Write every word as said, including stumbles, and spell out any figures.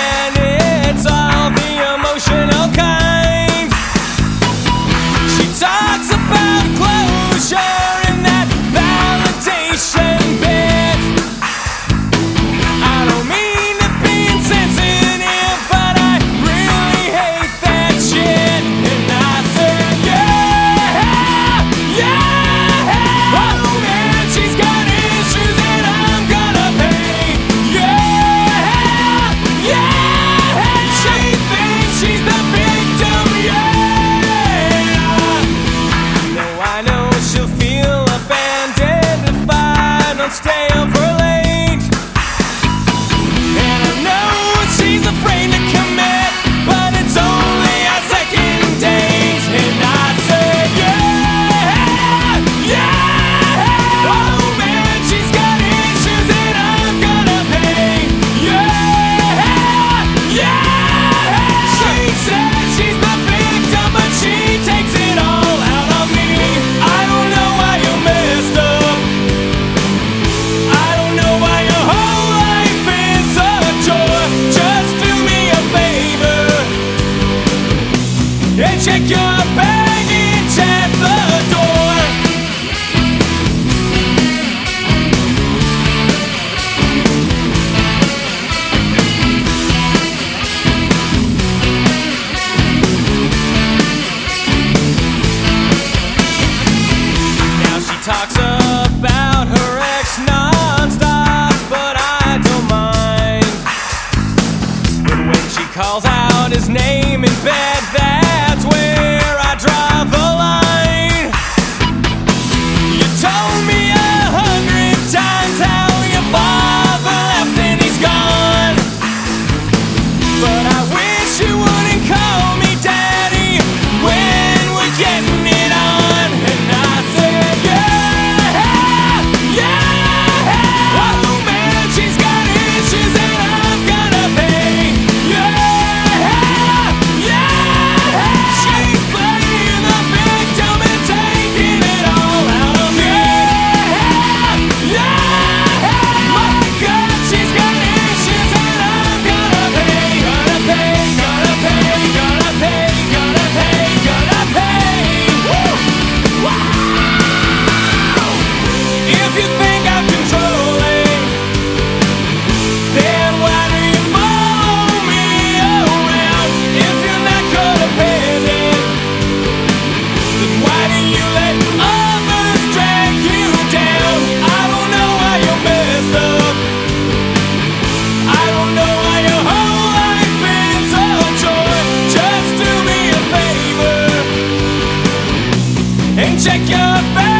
and it's all the emotional kind. She talks about closure and that validation bit. I don't mean to be insensitive, but I really hate that shit. And I said, yeah, yeah, oh man, she's got issues and I'm gonna pay. Yeah, yeah, she thinks she's the victim. Yeah, no, I know she'll feel abandoned if I don't stay over late. And I know she's afraid to commit, but it's only our second date. And I said, yeah, yeah, oh man, she's got issues and I'm gonna pay. Yeah, yeah, she says she's the victim, but she takes it all out on me. I don't know why you messed up. I don't know why your whole life is a chore. Just do me a favor and check your baggage at the door. Now she talks about her ex non-stop, but I don't mind. But when she calls out his name in bed, that's where I draw the line. You told me a hundred times how your father left and he's gone, but I wish you wouldn't call me daddy when we're getting it on. And I said, yeah, yeah, oh man, she's got issues and I'm gonna pay. Yeah, yeah, she's playing the victim and taking it all out of me. Yeah, yeah, my God, she's got issues and I'm gonna pay. Gonna pay, gonna pay, gonna pay, gonna pay, gonna pay. Woo! Wow! If you think I'm controlling, then why do you follow me around? If you're not codependent, then why do you let others drag you down? I don't know why you messed up. I don't know why your whole life is a chore. Just do me a favor and check your back.